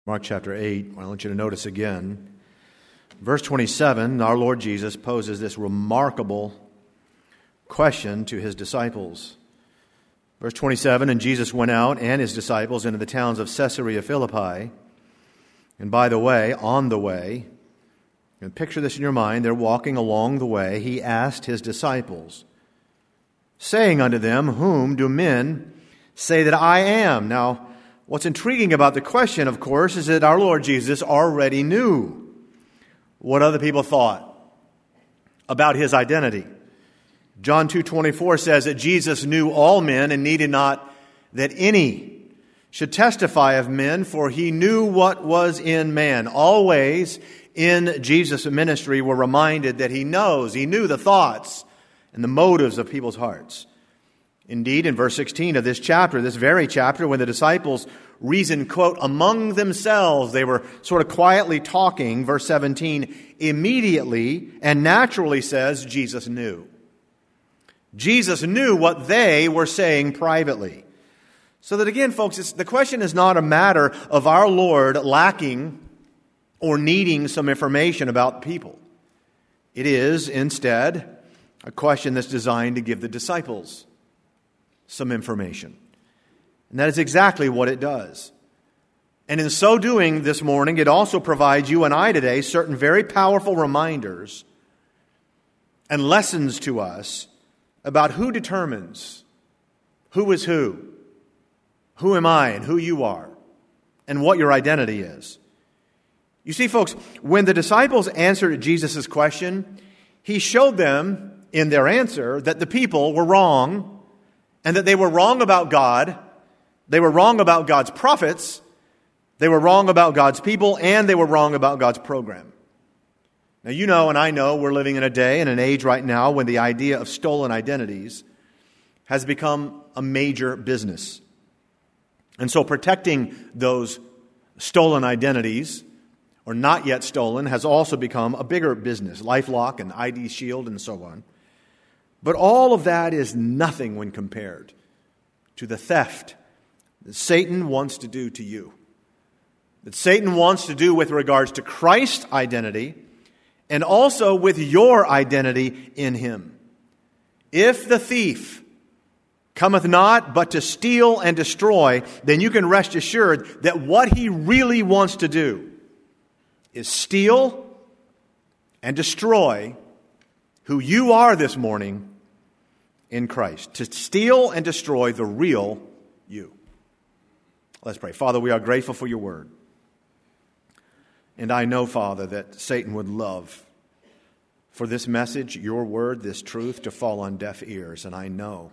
Mark chapter 8, I want you to notice again, verse 27, our Lord Jesus poses this remarkable question to his disciples. Verse 27, and Jesus went out and his disciples into the towns of Caesarea Philippi. And by the way, on the way, and picture this in your mind, they're walking along the way, he asked his disciples, saying unto them, whom do men say that I am? Now, what's intriguing about the question, of course, is that our Lord Jesus already knew what other people thought about his identity. John 2:24 says that Jesus knew all men and needed not that any should testify of men, for he knew what was in man. Always in Jesus' ministry we're reminded that he knew the thoughts and the motives of people's hearts. Indeed, in verse 16 of this chapter, this very chapter, when the disciples reasoned, quote, among themselves, they were sort of quietly talking, verse 17, immediately and naturally says, Jesus knew. Jesus knew what they were saying privately. So that again, folks, the question is not a matter of our Lord lacking or needing some information about people. It is, instead, a question that's designed to give the disciples some information. And that is exactly what it does. And in so doing this morning, it also provides you and I today certain very powerful reminders and lessons to us about who determines who is who am I and who you are, and what your identity is. You see, folks, when the disciples answered Jesus' question, he showed them in their answer that the people were wrong, and that they were wrong about God, they were wrong about God's prophets, they were wrong about God's people, and they were wrong about God's program. Now, you know and I know we're living in a day and an age right now when the idea of stolen identities has become a major business. And so protecting those stolen identities, or not yet stolen, has also become a bigger business. LifeLock and ID Shield and so on. But all of that is nothing when compared to the theft that Satan wants to do to you. That Satan wants to do with regards to Christ's identity and also with your identity in him. If the thief cometh not but to steal and destroy, then you can rest assured that what he really wants to do is steal and destroy who you are this morning in Christ. To steal and destroy the real you. Let's pray. Father, we are grateful for your word. And I know, Father, that Satan would love for this message, your word, this truth, to fall on deaf ears. And I know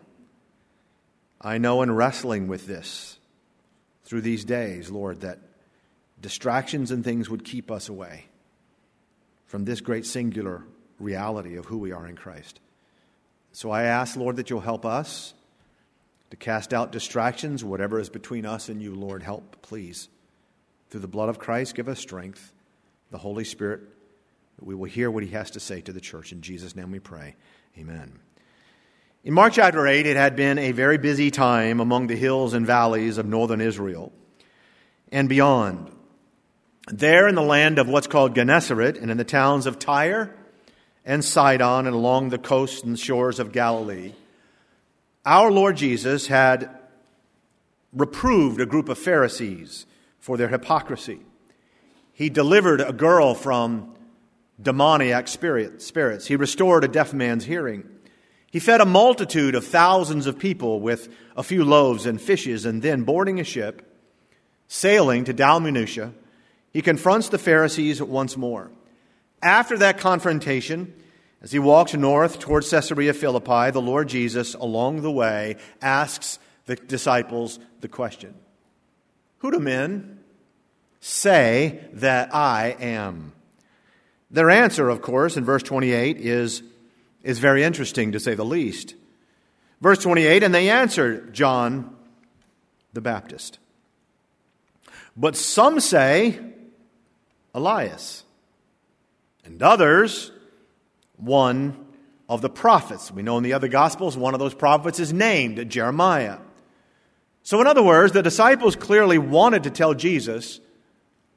in wrestling with this through these days, Lord, that distractions and things would keep us away from this great singular reality of who we are in Christ. So I ask, Lord, that you'll help us to cast out distractions, whatever is between us and you, Lord, help, please. Through the blood of Christ, give us strength, the Holy Spirit, that we will hear what he has to say to the church. In Jesus' name we pray. Amen. In Mark chapter 8, it had been a very busy time among the hills and valleys of northern Israel and beyond. There in the land of what's called Gennesaret and in the towns of Tyre and Sidon and along the coasts and shores of Galilee, our Lord Jesus had reproved a group of Pharisees for their hypocrisy. He delivered a girl from demoniac spirits. He restored a deaf man's hearing. He fed a multitude of thousands of people with a few loaves and fishes, and then boarding a ship, sailing to Dalmanutha, he confronts the Pharisees once more. After that confrontation, as he walks north towards Caesarea Philippi, the Lord Jesus, along the way, asks the disciples the question, who do men say that I am? Their answer, of course, in verse 28 is very interesting, to say the least. Verse 28, and they answered, John the Baptist. But some say, Elias, and others, one of the prophets. We know in the other Gospels, one of those prophets is named Jeremiah. So in other words, the disciples clearly wanted to tell Jesus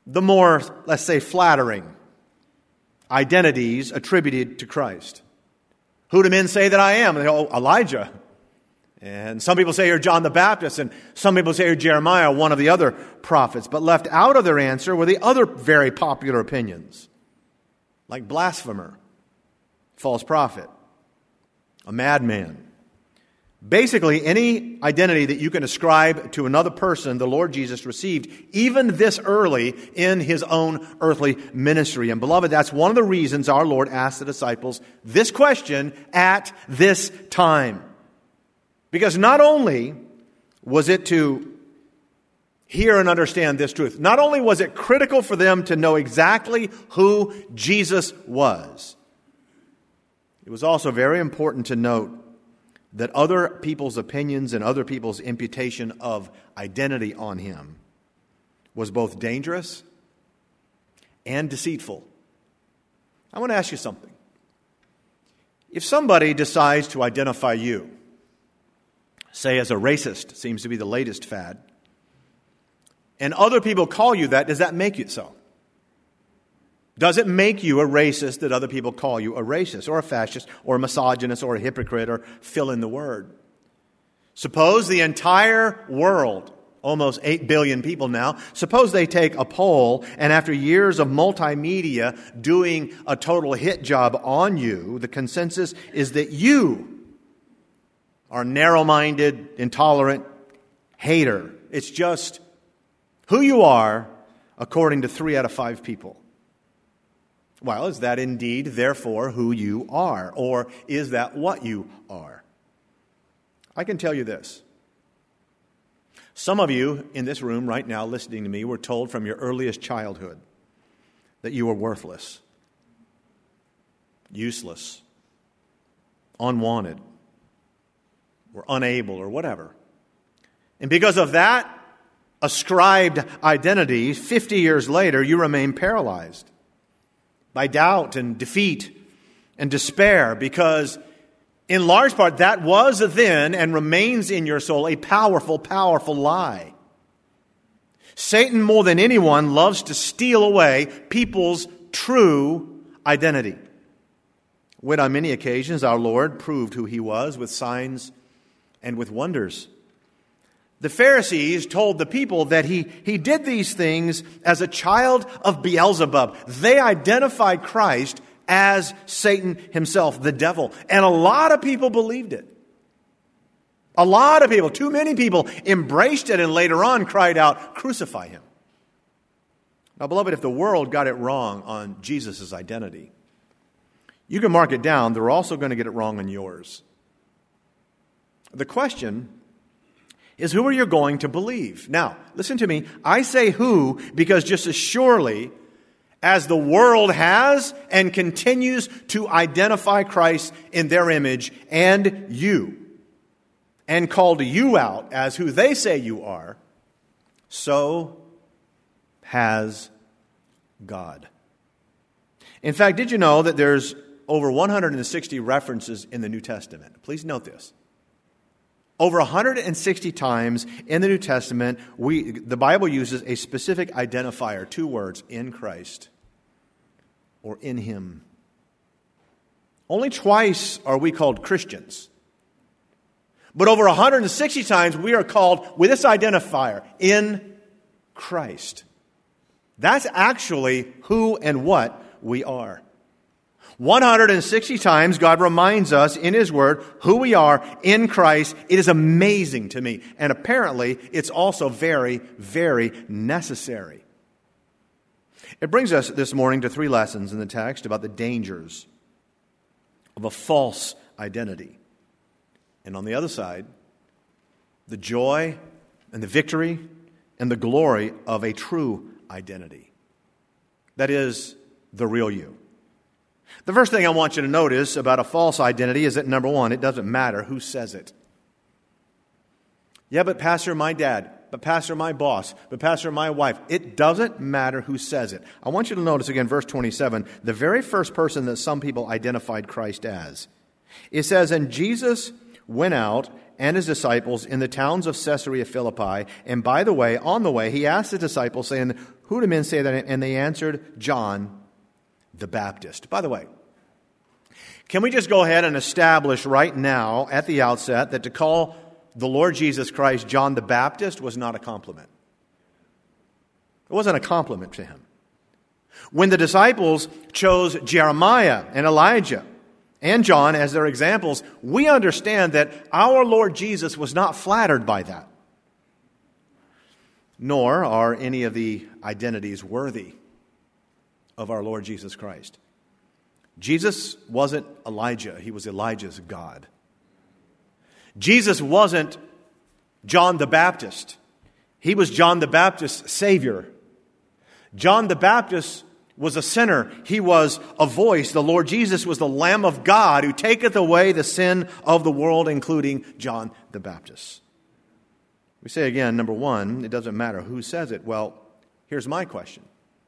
the more, let's say, flattering identities attributed to Christ. Who do men say that I am? And they go, Elijah. And some people say you're John the Baptist, and some people say you're Jeremiah, one of the other prophets. But left out of their answer were the other very popular opinions, like blasphemer, false prophet, a madman. Basically, any identity that you can ascribe to another person, the Lord Jesus received, even this early in his own earthly ministry. And beloved, that's one of the reasons our Lord asked the disciples this question at this time. Because not only was it to hear and understand this truth, not only was it critical for them to know exactly who Jesus was, it was also very important to note that other people's opinions and other people's imputation of identity on him was both dangerous and deceitful. I want to ask you something. If somebody decides to identify you, say as a racist, seems to be the latest fad, and other people call you that, does that make it so? Does it make you a racist that other people call you a racist or a fascist or a misogynist or a hypocrite or fill in the word? Suppose the entire world, almost 8 billion people now, suppose they take a poll and after years of multimedia doing a total hit job on you, the consensus is that you are narrow-minded, intolerant, hater. It's just who you are according to 3 out of 5 people. Well, is that indeed, therefore, who you are? Or is that what you are? I can tell you this. Some of you in this room right now listening to me were told from your earliest childhood that you were worthless, useless, unwanted, or unable, or whatever. And because of that ascribed identity, 50 years later, you remain paralyzed by doubt and defeat and despair, because in large part that was then and remains in your soul a powerful, powerful lie. Satan, more than anyone, loves to steal away people's true identity. When on many occasions our Lord proved who he was with signs and with wonders. The Pharisees told the people that he did these things as a child of Beelzebub. They identified Christ as Satan himself, the devil. And a lot of people believed it. A lot of people, too many people, embraced it and later on cried out, "Crucify him." Now, beloved, if the world got it wrong on Jesus' identity, you can mark it down. They're also going to get it wrong on yours. The question is, who are you going to believe? Now, listen to me. I say who because just as surely as the world has and continues to identify Christ in their image and you, and called you out as who they say you are, so has God. In fact, did you know that there's over 160 references in the New Testament? Please note this. Over 160 times in the New Testament, the Bible uses a specific identifier, 2 words, in Christ or in Him. Only twice are we called Christians. But over 160 times we are called with this identifier, in Christ. That's actually who and what we are. 160 times God reminds us in His Word who we are in Christ. It is amazing to me. And apparently it's also very, very necessary. It brings us this morning to 3 lessons in the text about the dangers of a false identity. And on the other side, the joy and the victory and the glory of a true identity. That is, the real you. The first thing I want you to notice about a false identity is that, number one, it doesn't matter who says it. Yeah, but Pastor, my dad. But Pastor, my boss. But Pastor, my wife. It doesn't matter who says it. I want you to notice again, verse 27, the very first person that some people identified Christ as. It says, "And Jesus went out and his disciples in the towns of Caesarea Philippi. And by the way, on the way, he asked the disciples, saying, who do men say that? And they answered, John the Baptist. By the way, can we just go ahead and establish right now at the outset that to call the Lord Jesus Christ John the Baptist was not a compliment? It wasn't a compliment to him. When the disciples chose Jeremiah and Elijah and John as their examples, we understand that our Lord Jesus was not flattered by that. Nor are any of the identities worthy of our Lord Jesus Christ. Jesus wasn't Elijah. He was Elijah's God. Jesus wasn't John the Baptist. He was John the Baptist's Savior. John the Baptist was a sinner. He was a voice. The Lord Jesus was the Lamb of God who taketh away the sin of the world, including John the Baptist. We say again, number one, it doesn't matter who says it. Well, here's my question.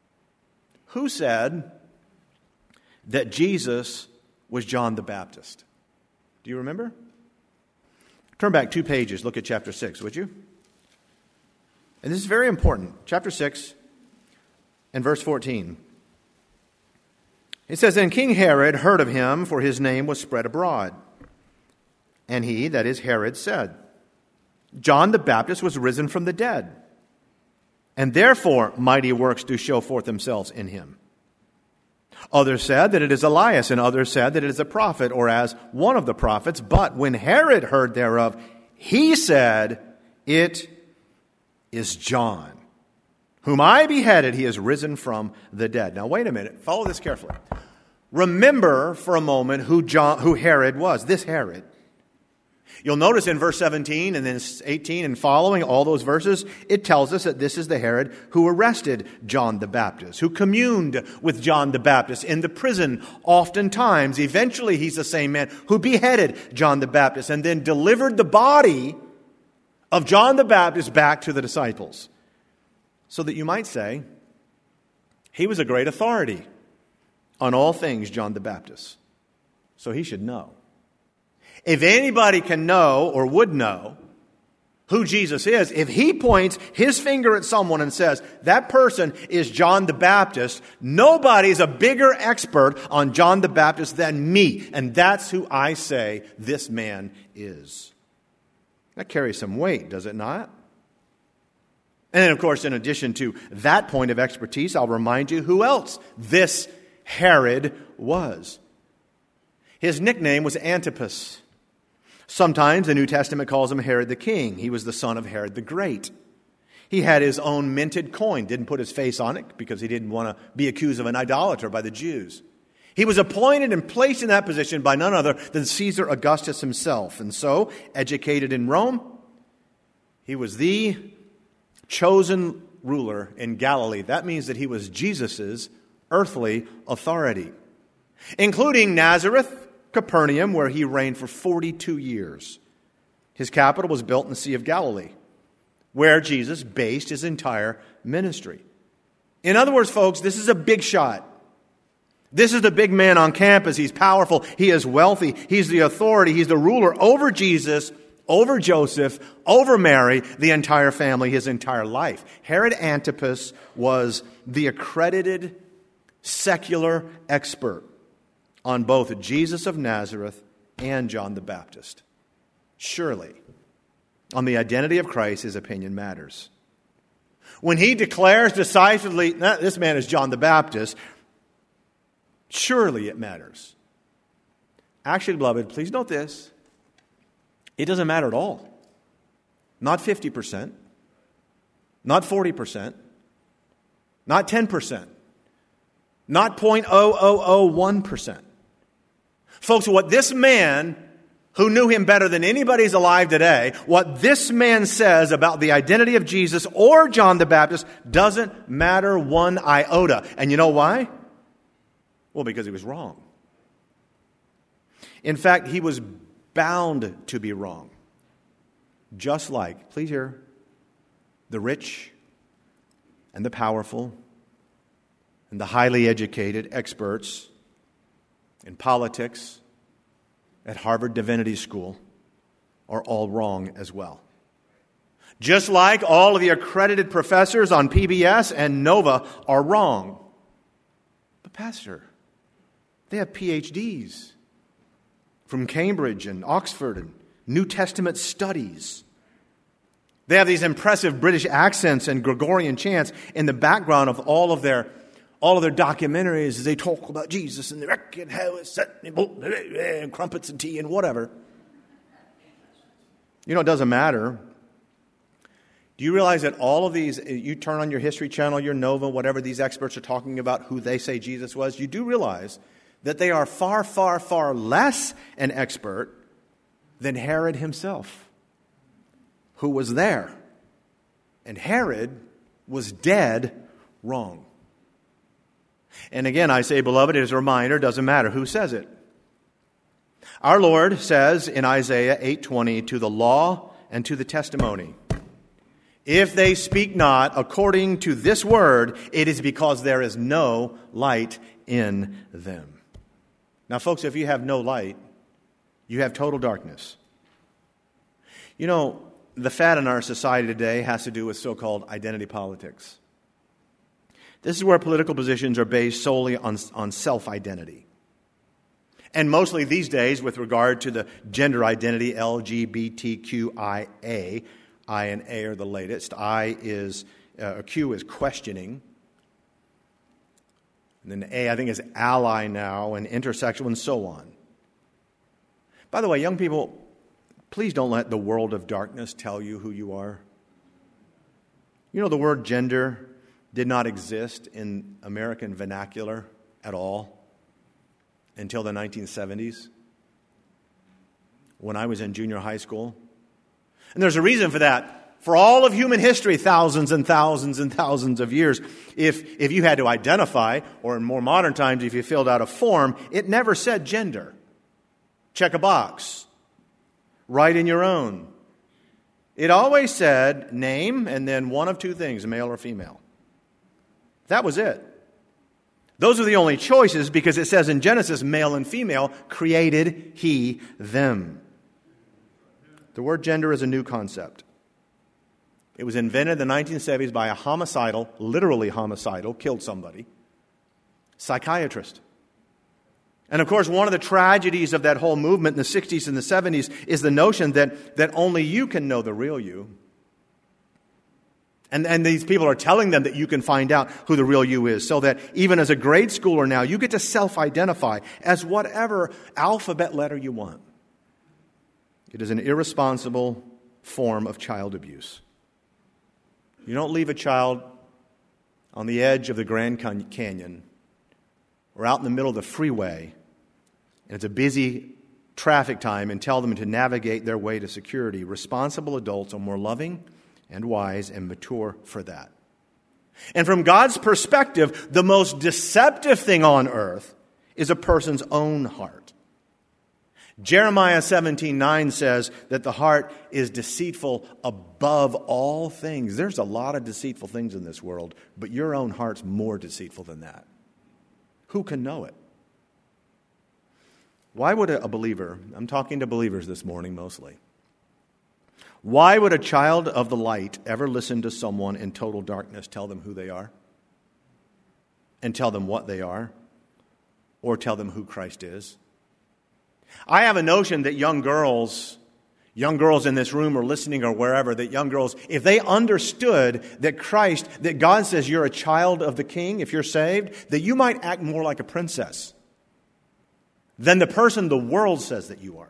Who said that Jesus was John the Baptist? Do you remember? Turn back 2 pages. Look at chapter 6, would you? And this is very important. Chapter 6 and verse 14. It says, Then King Herod heard of him, for his name was spread abroad. And he, that is Herod, said, John the Baptist was risen from the dead, and therefore mighty works do show forth themselves in him. Others said that it is Elias, and others said that it is a prophet, or as one of the prophets. But when Herod heard thereof, he said, It is John, whom I beheaded. He is risen from the dead. Now wait a minute. Follow this carefully. Remember for a moment who Herod was. This Herod. You'll notice in verse 17 and then 18 and following, all those verses, it tells us that this is the Herod who arrested John the Baptist, who communed with John the Baptist in the prison oftentimes. Eventually, he's the same man who beheaded John the Baptist and then delivered the body of John the Baptist back to the disciples. So that you might say, he was a great authority on all things, John the Baptist. So he should know. If anybody can know or would know who Jesus is, if he points his finger at someone and says, that person is John the Baptist, nobody's a bigger expert on John the Baptist than me. And that's who I say this man is. That carries some weight, does it not? And then, of course, in addition to that point of expertise, I'll remind you who else this Herod was. His nickname was Antipas. Sometimes the New Testament calls him Herod the King. He was the son of Herod the Great. He had his own minted coin, didn't put his face on it because he didn't want to be accused of an idolater by the Jews. He was appointed and placed in that position by none other than Caesar Augustus himself. And so, educated in Rome, he was the chosen ruler in Galilee. That means that he was Jesus' earthly authority, including Nazareth, Capernaum, where he reigned for 42 years. His capital was built in the Sea of Galilee, where Jesus based his entire ministry. In other words, folks, this is a big shot. This is the big man on campus. He's powerful. He is wealthy. He's the authority. He's the ruler over Jesus, over Joseph, over Mary, the entire family, his entire life. Herod Antipas was the accredited secular expert on both Jesus of Nazareth and John the Baptist. Surely, on the identity of Christ, his opinion matters. When he declares decisively, this man is John the Baptist, surely it matters. Actually, beloved, please note this. It doesn't matter at all. Not 50%, not 40%, not 10%, not 0.0001%. Folks, what this man, who knew him better than anybody's alive today, what this man says about the identity of Jesus or John the Baptist doesn't matter one iota. And you know why? Well, because he was wrong. In fact, he was bound to be wrong. Just like, please hear, the rich and the powerful and the highly educated experts in politics at Harvard Divinity School are all wrong as well. Just like all of the accredited professors on PBS and Nova are wrong. But Pastor, they have PhDs from Cambridge and Oxford and New Testament studies. They have these impressive British accents and Gregorian chants in the background of all of their documentaries as they talk about Jesus and the wreck and how it's set and crumpets and tea and whatever. You know, it doesn't matter. Do you realize that all of these, you turn on your History Channel, your Nova, whatever these experts are talking about who they say Jesus was, you do realize that they are far, far, far less an expert than Herod himself, who was there. And Herod was dead wrong. And again, I say, beloved, it is a reminder, it doesn't matter who says it. Our Lord says in Isaiah 8:20, to the law and to the testimony, if they speak not according to this word, it is because there is no light in them. Now, folks, if you have no light, you have total darkness. You know, the fad in our society today has to do with so-called identity politics. This is where political positions are based solely on self-identity. And mostly these days with regard to the gender identity, LGBTQIA, I and A are the latest. Q is questioning. And then A, I think, is ally now, and intersexual, and so on. By the way, young people, please don't let the world of darkness tell you who you are. You know, the word gender did not exist in American vernacular at all until the 1970s, when I was in junior high school. And there's a reason for that. For all of human history, thousands and thousands and thousands of years, if you had to identify, or in more modern times, if you filled out a form, it never said gender. Check a box. Write in your own. It always said name and then one of two things, male or female. That was it. Those are the only choices because it says in Genesis, male and female created he them. The word gender is a new concept. It was invented in the 1970s by a literally homicidal, killed somebody, psychiatrist. And of course, one of the tragedies of that whole movement in the 60s and the 70s is the notion that only you can know the real you. And these people are telling them that you can find out who the real you is, so that even as a grade schooler now, you get to self-identify as whatever alphabet letter you want. It is an irresponsible form of child abuse. You don't leave a child on the edge of the Grand Canyon or out in the middle of the freeway, and it's a busy traffic time, and tell them to navigate their way to security. Responsible adults are more loving and wise and mature for that. And from God's perspective, the most deceptive thing on earth is a person's own heart. Jeremiah 17:9 says that the heart is deceitful above all things. There's a lot of deceitful things in this world, but your own heart's more deceitful than that. Who can know it? Why would a believer, I'm talking to believers this morning mostly, why would a child of the light ever listen to someone in total darkness tell them who they are? And tell them what they are? Or tell them who Christ is? I have a notion that young girls in this room or listening or wherever, that young girls, if they understood that Christ, that God says you're a child of the King, if you're saved, that you might act more like a princess than the person the world says that you are.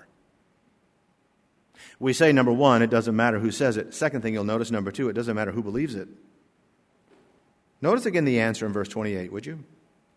We say, number one, it doesn't matter who says it. Second thing you'll notice, number two, it doesn't matter who believes it. Notice again the answer in verse 28, would you?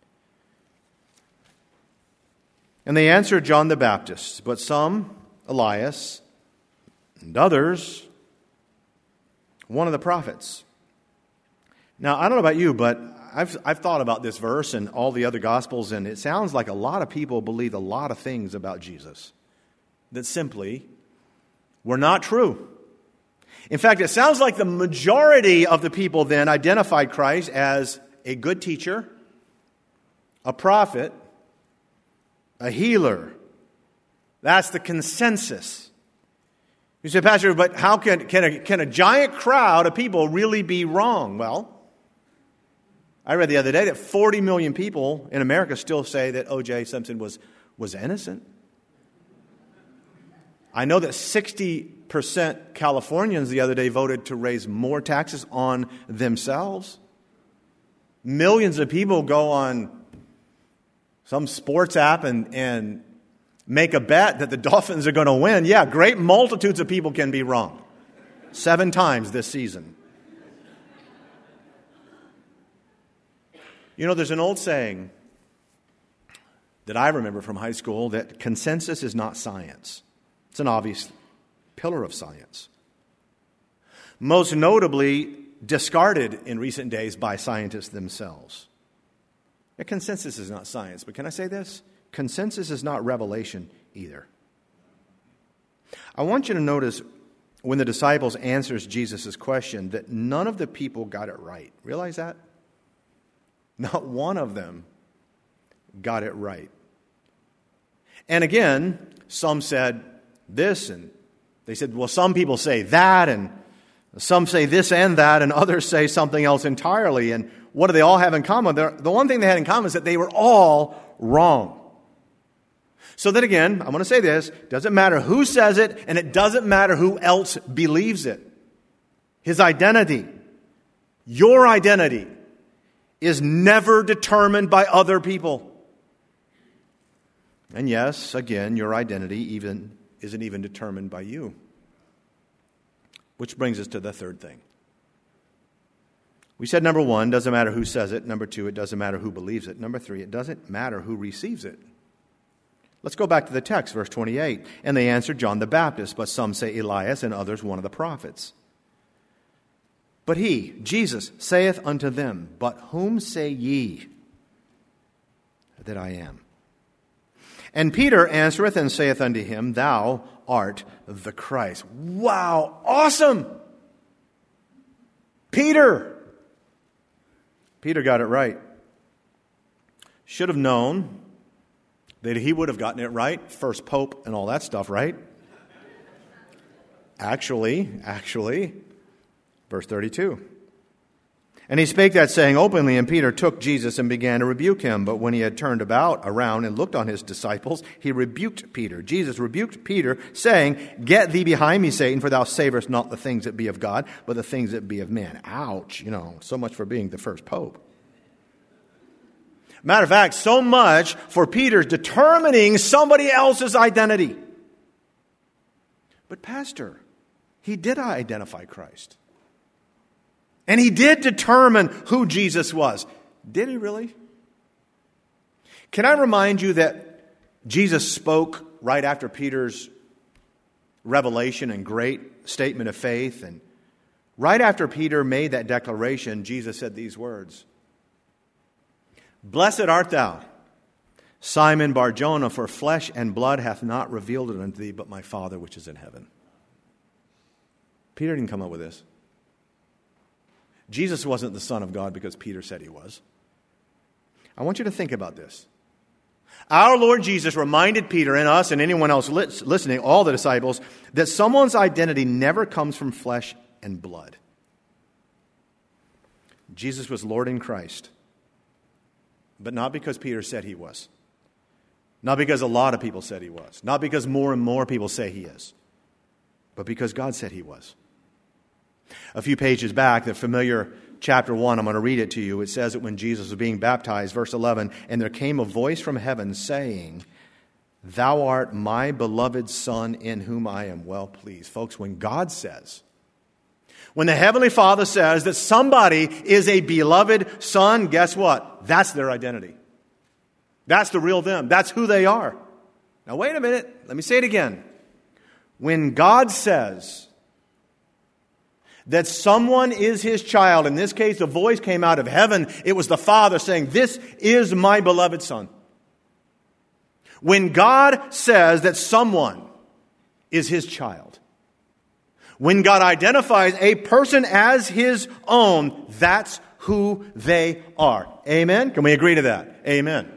And they answered John the Baptist, but some, Elias, and others, one of the prophets. Now, I don't know about you, but I've thought about this verse and all the other Gospels, and it sounds like a lot of people believe a lot of things about Jesus that simply were not true. In fact, it sounds like the majority of the people then identified Christ as a good teacher, a prophet, a healer. That's the consensus. You say, Pastor, but how can a giant crowd of people really be wrong? Well, I read the other day that 40 million people in America still say that O.J. Simpson was innocent. I know that 60% Californians the other day voted to raise more taxes on themselves. Millions of people go on some sports app and make a bet that the Dolphins are going to win. Yeah, great multitudes of people can be wrong. 7 times this season. You know, there's an old saying that I remember from high school that consensus is not science. It's an obvious pillar of science. Most notably discarded in recent days by scientists themselves. A consensus is not science, but can I say this? Consensus is not revelation either. I want you to notice when the disciples answers Jesus' question that none of the people got it right. Realize that? Not one of them got it right. And again, some said this, and they said, well, some people say that, and some say this and that, and others say something else entirely. And what do they all have in common? The one thing they had in common is that they were all wrong. So then again, I'm going to say this, it doesn't matter who says it, and it doesn't matter who else believes it. His identity, your identity, is never determined by other people. And yes, again, your identity isn't even determined by you. Which brings us to the third thing. We said number 1, doesn't matter who says it. Number 2, it doesn't matter who believes it. Number 3, it doesn't matter who receives it. Let's go back to the text, verse 28. And they answered, John the Baptist, but some say Elias, and others one of the prophets. But he, Jesus, saith unto them, But whom say ye that I am? And Peter answereth and saith unto him, Thou art the Christ. Wow, awesome! Peter got it right. Should have known that he would have gotten it right. First pope and all that stuff, right? Actually, verse 32. And he spake that saying openly, and Peter took Jesus and began to rebuke him. But when he had turned around and looked on his disciples, he rebuked Peter. Jesus rebuked Peter, saying, Get thee behind me, Satan, for thou savorest not the things that be of God, but the things that be of man. Ouch, so much for being the first pope. Matter of fact, so much for Peter determining somebody else's identity. But Pastor, he did identify Christ. And he did determine who Jesus was. Did he really? Can I remind you that Jesus spoke right after Peter's revelation and great statement of faith? And right after Peter made that declaration, Jesus said these words. Blessed art thou, Simon Bar-Jonah, for flesh and blood hath not revealed it unto thee, but my Father which is in heaven. Peter didn't come up with this. Jesus wasn't the Son of God because Peter said he was. I want you to think about this. Our Lord Jesus reminded Peter and us and anyone else listening, all the disciples, that someone's identity never comes from flesh and blood. Jesus was Lord in Christ. But not because Peter said he was. Not because a lot of people said he was. Not because more and more people say he is. But because God said he was. A few pages back, the familiar chapter 1, I'm going to read it to you. It says that when Jesus was being baptized, verse 11, And there came a voice from heaven saying, Thou art my beloved Son, in whom I am well pleased. Folks, when God says, when the Heavenly Father says that somebody is a beloved son, guess what? That's their identity. That's the real them. That's who they are. Now wait a minute. Let me say it again. When God says that someone is his child, in this case, the voice came out of heaven. It was the Father saying, This is my beloved Son. When God says that someone is his child, when God identifies a person as his own, that's who they are. Amen? Can we agree to that? Amen.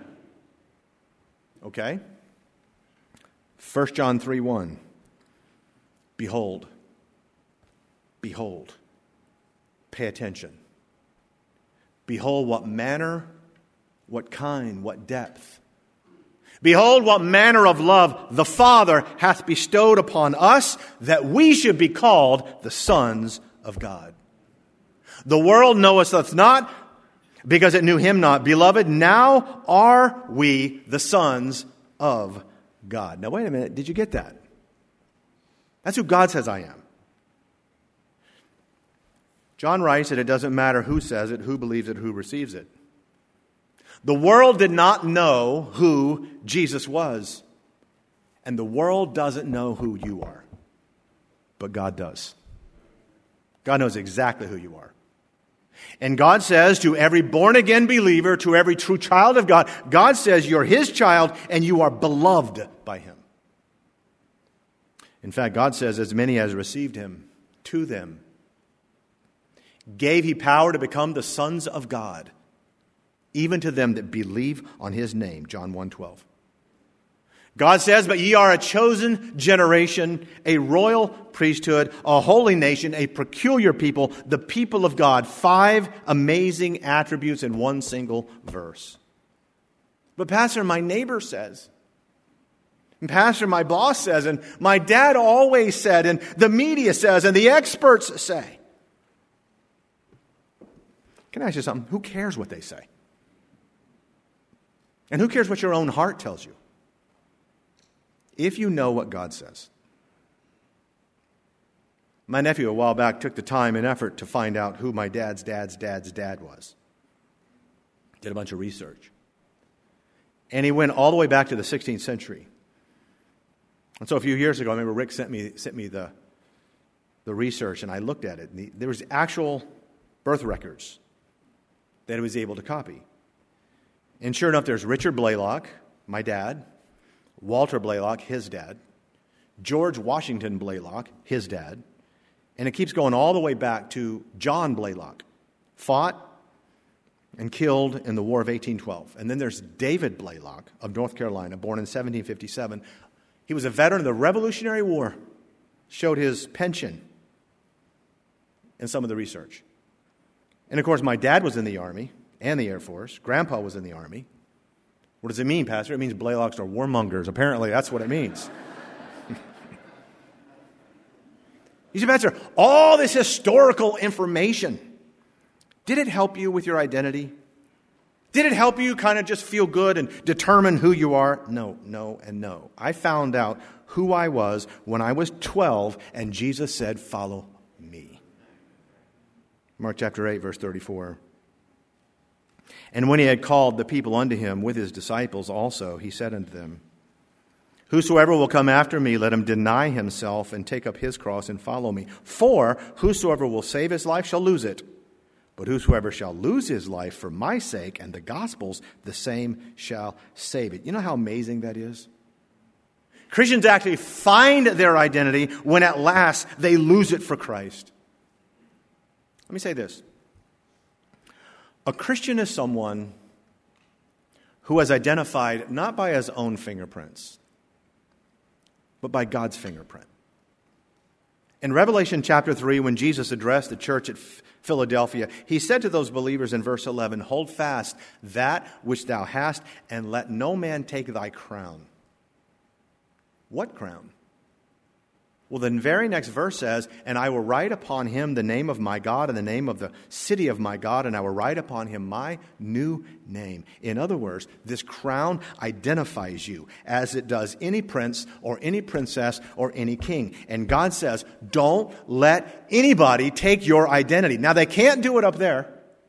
Okay. 1 John 3:1. Behold. Behold. Pay attention. Behold what manner, what kind, what depth. Behold what manner of love the Father hath bestowed upon us, that we should be called the sons of God. The world knoweth us not, because it knew him not. Beloved, now are we the sons of God. Now wait a minute, did you get that? That's who God says I am. John writes that it doesn't matter who says it, who believes it, who receives it. The world did not know who Jesus was. And the world doesn't know who you are. But God does. God knows exactly who you are. And God says to every born-again believer, to every true child of God, God says you're His child and you are beloved by Him. In fact, God says, as many as received Him, to them gave He power to become the sons of God, even to them that believe on His name. John 1:12. God says, but ye are a chosen generation, a royal priesthood, a holy nation, a peculiar people, the people of God. 5 amazing attributes in one single verse. But Pastor, my neighbor says, and Pastor, my boss says, and my dad always said, and the media says, and the experts say. Can I ask you something? Who cares what they say? And who cares what your own heart tells you? If you know what God says. My nephew a while back took the time and effort to find out who my dad's dad was. Did a bunch of research. And he went all the way back to the 16th century. And so a few years ago, I remember Rick sent me the research, and I looked at it. And there was actual birth records that he was able to copy. And sure enough, there's Richard Blaylock, my dad, Walter Blaylock, his dad, George Washington Blaylock, his dad, and it keeps going all the way back to John Blaylock, fought and killed in the War of 1812. And then there's David Blaylock of North Carolina, born in 1757. He was a veteran of the Revolutionary War, showed his pension in some of the research. And of course, my dad was in the Army and the Air Force. Grandpa was in the Army. What does it mean, Pastor? It means Blaylocks are warmongers. Apparently, that's what it means. You see, Pastor, all this historical information, did it help you with your identity? Did it help you kind of just feel good and determine who you are? No, no, and no. I found out who I was when I was 12, and Jesus said, follow me. Mark chapter 8, verse 34. And when he had called the people unto him with his disciples also, he said unto them, whosoever will come after me, let him deny himself and take up his cross and follow me. For whosoever will save his life shall lose it. But whosoever shall lose his life for my sake and the gospel's, the same shall save it. You know how amazing that is? Christians actually find their identity when at last they lose it for Christ. Let me say this. A Christian is someone who is identified not by his own fingerprints, but by God's fingerprint. In Revelation chapter 3, when Jesus addressed the church at Philadelphia, he said to those believers in verse 11, hold fast that which thou hast, and let no man take thy crown. What crown? Well, the very next verse says, and I will write upon him the name of my God and the name of the city of my God, and I will write upon him my new name. In other words, this crown identifies you as it does any prince or any princess or any king. And God says, don't let anybody take your identity. Now, they can't do it up there.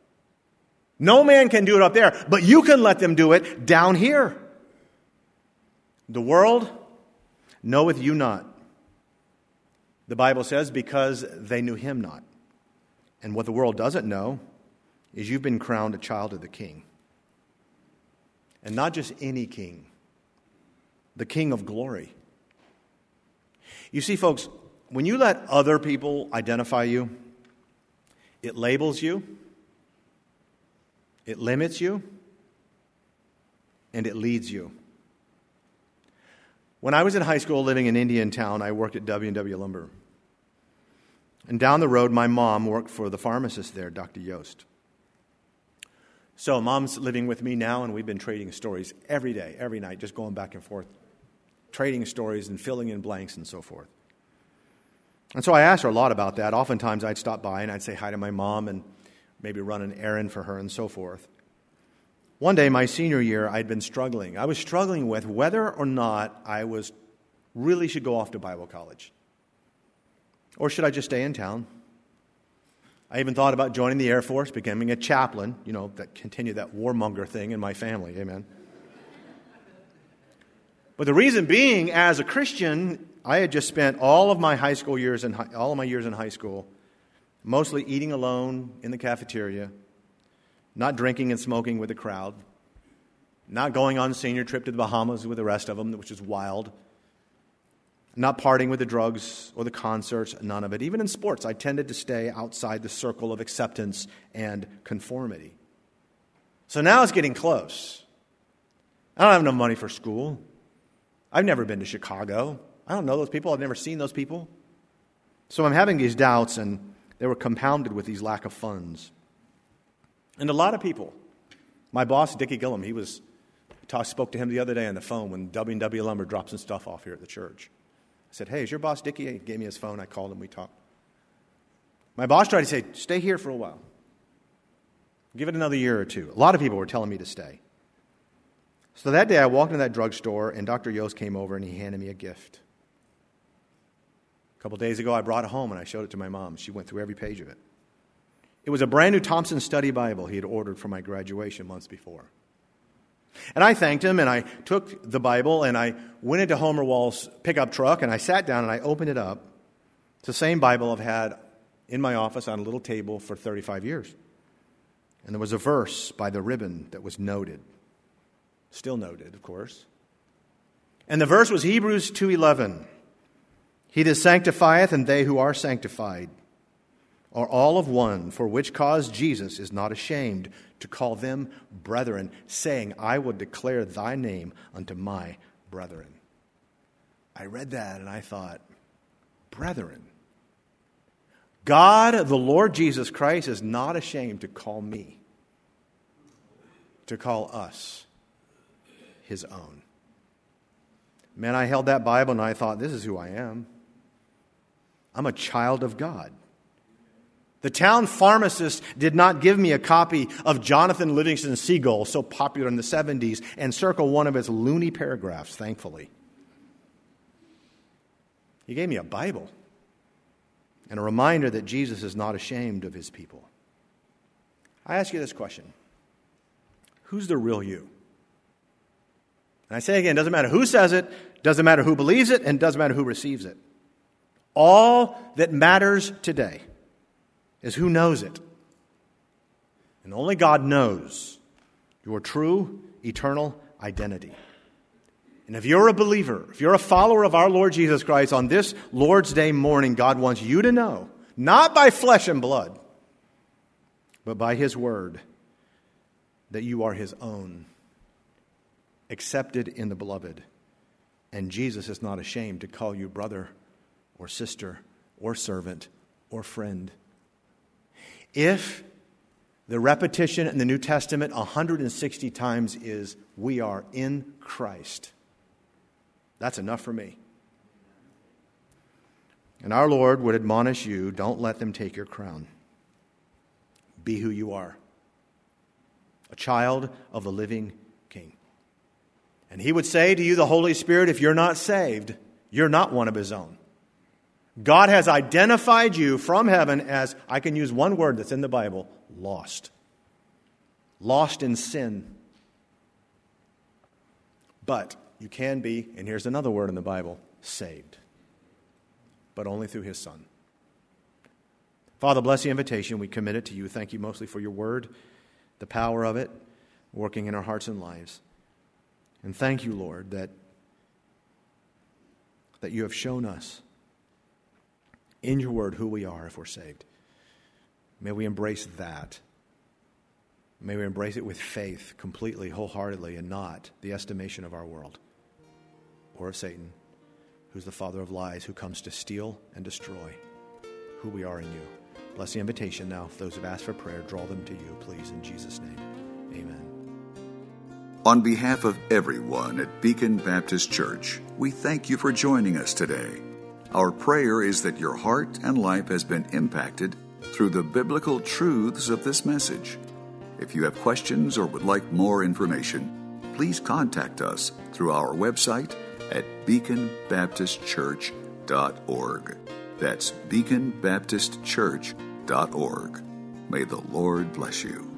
No man can do it up there, but you can let them do it down here. The world knoweth you not. The Bible says, because they knew him not. And what the world doesn't know is you've been crowned a child of the King. And not just any king, the King of glory. You see, folks, when you let other people identify you, it labels you, it limits you, and it leads you. When I was in high school living in Indian Town, I worked at W&W Lumber. And down the road, my mom worked for the pharmacist there, Dr. Yost. So Mom's living with me now, and we've been trading stories every day, every night, just going back and forth, trading stories and filling in blanks and so forth. And so I asked her a lot about that. Oftentimes I'd stop by and I'd say hi to my mom and maybe run an errand for her and so forth. One day, my senior year, I'd been struggling. I was struggling with whether or not I really should go off to Bible college. Or should I just stay in town? I even thought about joining the Air Force, becoming a chaplain, that continue that warmonger thing in my family, amen. But the reason being, as a Christian, I had just spent all of my years in high school mostly eating alone in the cafeteria, not drinking and smoking with the crowd, not going on a senior trip to the Bahamas with the rest of them, which is wild, not partying with the drugs or the concerts, none of it. Even in sports, I tended to stay outside the circle of acceptance and conformity. So now it's getting close. I don't have enough money for school. I've never been to Chicago. I don't know those people. I've never seen those people. So I'm having these doubts, and they were compounded with these lack of funds. And a lot of people. My boss, Dickie Gillum, spoke to him the other day on the phone when W&W Lumber dropped some stuff off here at the church. I said, "Hey, is your boss Dickie?" He gave me his phone. I called him. We talked. My boss tried to say, "Stay here for a while. Give it another year or two." A lot of people were telling me to stay. So that day I walked into that drugstore, and Dr. Yost came over and he handed me a gift. A couple days ago I brought it home and I showed it to my mom. She went through every page of it. It was a brand new Thompson Study Bible he had ordered for my graduation months before. And I thanked him, and I took the Bible and I went into Homer Wall's pickup truck and I sat down and I opened it up. It's the same Bible I've had in my office on a little table for 35 years. And there was a verse by the ribbon that was noted. Still noted, of course. And the verse was Hebrews 2:11. "He that sanctifieth and they who are sanctified are all of one, for which cause Jesus is not ashamed to call them brethren, saying, I will declare thy name unto my brethren." I read that and I thought, brethren. God, the Lord Jesus Christ, is not ashamed to call me, to call us his own. Man, I held that Bible and I thought, this is who I am. I'm a child of God. The town pharmacist did not give me a copy of Jonathan Livingston Seagull, so popular in the 70s, and circle one of his loony paragraphs, thankfully. He gave me a Bible and a reminder that Jesus is not ashamed of his people. I ask you this question. Who's the real you? And I say again, it doesn't matter who says it, doesn't matter who believes it, and doesn't matter who receives it. All that matters today is who knows it. And only God knows your true, eternal identity. And if you're a believer, if you're a follower of our Lord Jesus Christ, on this Lord's Day morning, God wants you to know, not by flesh and blood, but by his word, that you are his own, accepted in the beloved. And Jesus is not ashamed to call you brother or sister or servant or friend. If the repetition in the New Testament 160 times is, we are in Christ, that's enough for me. And our Lord would admonish you, don't let them take your crown. Be who you are, a child of the living King. And he would say to you, the Holy Spirit, if you're not saved, you're not one of his own. God has identified you from heaven as, I can use one word that's in the Bible, lost. Lost in sin. But you can be, and here's another word in the Bible, saved. But only through his Son. Father, bless the invitation. We commit it to you. Thank you mostly for your word, the power of it, working in our hearts and lives. And thank you, Lord, that you have shown us in your word who we are if we're saved. May we embrace that. May we embrace it with faith, completely, wholeheartedly, and not the estimation of our world or of Satan, who's the father of lies, who comes to steal and destroy, who we are in you. Bless the invitation now. If those who've asked for prayer, draw them to you, please, in Jesus' name. Amen. On behalf of everyone at Beacon Baptist Church, we thank you for joining us today. Our prayer is that your heart and life has been impacted through the biblical truths of this message. If you have questions or would like more information, please contact us through our website at beaconbaptistchurch.org. That's beaconbaptistchurch.org. May the Lord bless you.